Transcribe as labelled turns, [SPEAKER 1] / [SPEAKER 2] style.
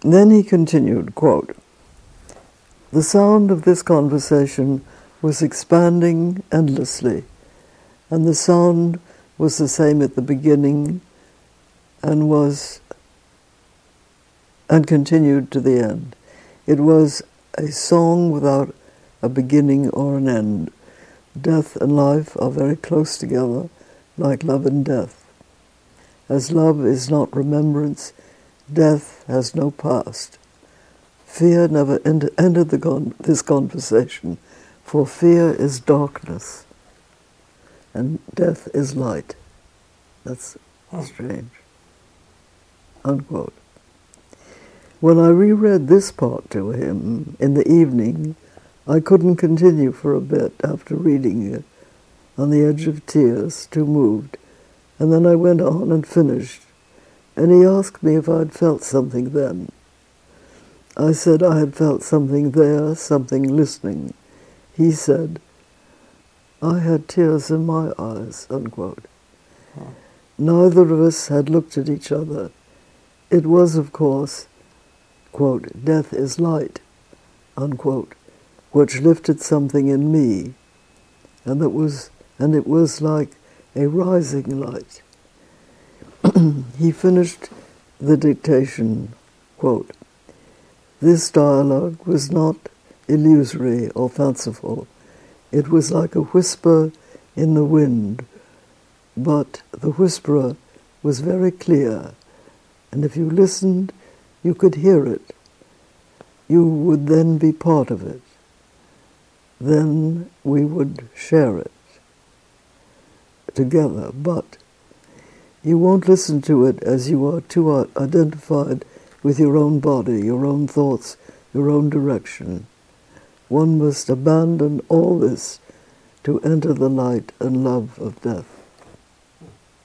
[SPEAKER 1] Then he continued, quote, "The sound of this conversation was expanding endlessly, and the sound was the same at the beginning and continued to the end. It was a song without a beginning or an end. Death and life are very close together, like love and death. As love is not remembrance, death has no past. Fear never entered this conversation, for fear is darkness, and death is light." That's strange. Unquote. When I reread this part to him in the evening, I couldn't continue for a bit after reading it, on the edge of tears, too moved, and then I went on and finished, and he asked me if I'd felt something then. I said I had felt something there, something listening. He said, "I had tears in my eyes," unquote. Neither of us had looked at each other. It was, of course, quote, "Death is light," unquote, which lifted something in me, and it was like a rising light. He finished the dictation, quote, "This dialogue was not illusory or fanciful. It was like a whisper in the wind, but the whisperer was very clear, and if you listened, you could hear it. You would then be part of it. Then we would share it together, but you won't listen to it as you are too identified with your own body, your own thoughts, your own direction. One must abandon all this to enter the light and love of death."